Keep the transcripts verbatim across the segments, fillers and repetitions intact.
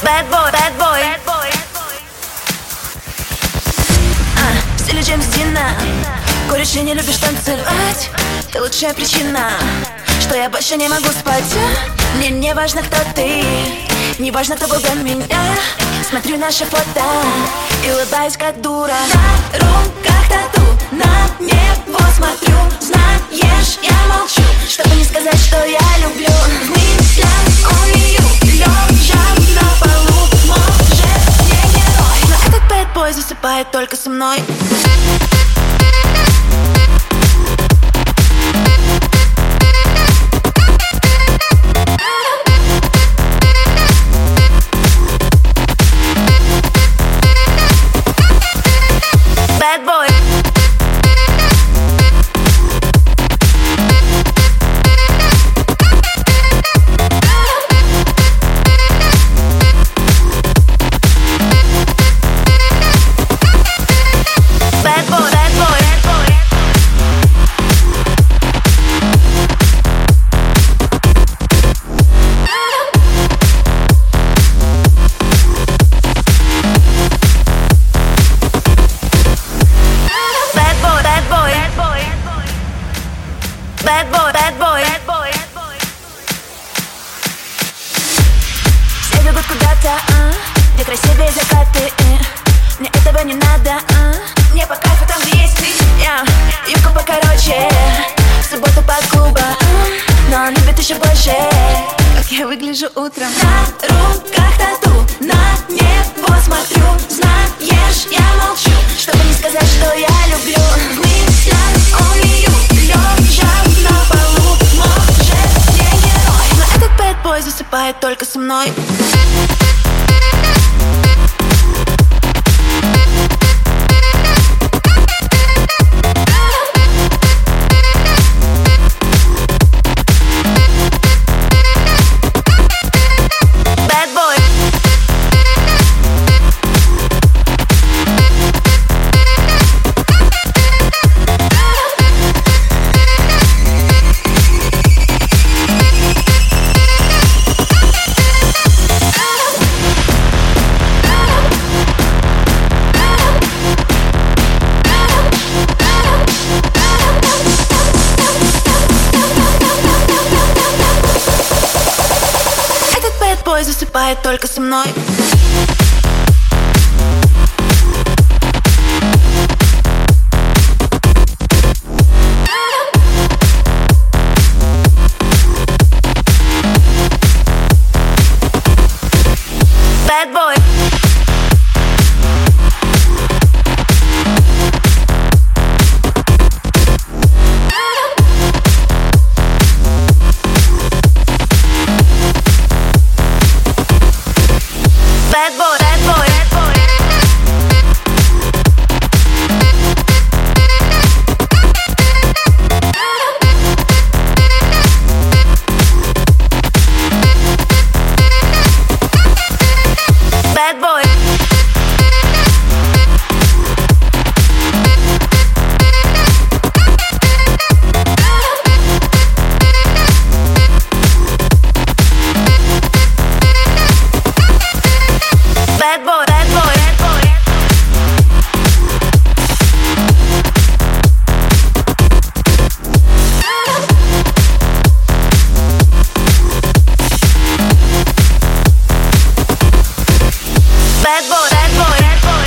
Bad boy, bad boy, bad boy. А, в стиле Джеймс Дина. Куришь и не любишь танцевать. Ты лучшая причина, что я больше не могу спать. Мне не важно, кто ты, не важно, кто был до меня. Смотрю наши фото и улыбаюсь, как дура. На руках тату, на небо смотрю. Знаешь, я молчу, чтобы не сказать, что я люблю. В мыслях он ее лежа на полу. Может, не герой, но этот bad boy засыпает только со мной. Bad boy. Bad boy, bad boy, bad boy. Bad boy, bad boy, bad boy. Все бегут куда-то, а? Где красивее закаты, э? Мне этого не надо, а? Мне по кайфу там, где есть ты. Я, юбка покороче, в субботу под клуба, а? Но он любит еще больше, как я выгляжу утром. На руках тату, на небо смотрю. Знаешь, я молчу, чтобы не сказать, что я люблю. В мыслях он ее лежа на полу. Может, не герой, но этот bad boy засыпает только со мной. Бой засыпает только со мной. Bad boy. Bad boy, bad boy, bad boy. Bad boy. Bad boy, bad boy, bad boy. Bad boy, bad boy, bad boy.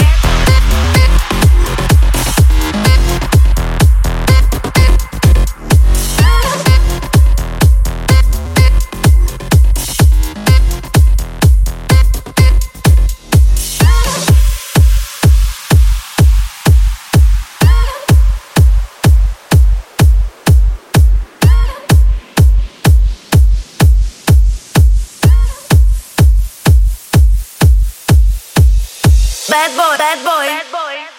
Bad boy, bad boy, bad boy.